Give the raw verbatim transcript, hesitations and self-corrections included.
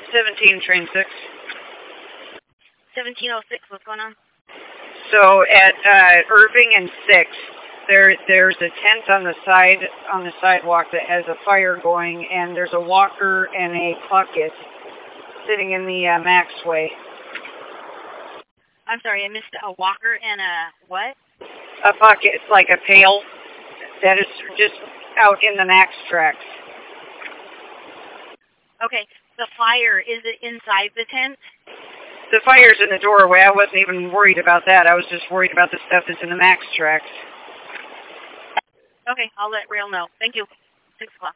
seventeen, train six. seventeen oh six, what's going on? So at uh, Irving and six, there there's a tent on the side on the sidewalk that has a fire going, and there's a walker and a bucket sitting in the uh, Maxway. I'm sorry, I missed a walker and a what? A bucket, it's like a pail that is just out in the Max tracks. Okay, the fire, is it inside the tent? The fire's in the doorway. I wasn't even worried about that. I was just worried about the stuff that's in the Max tracks. Okay, I'll let Rail know. Thank you. Six o'clock.